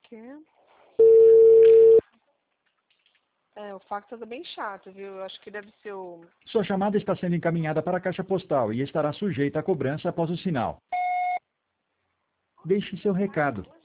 quê? O fax tá bem chato, viu? Eu acho que deve ser o... Sua chamada está sendo encaminhada para a caixa postal e estará sujeita a cobrança após o sinal. Deixe seu recado.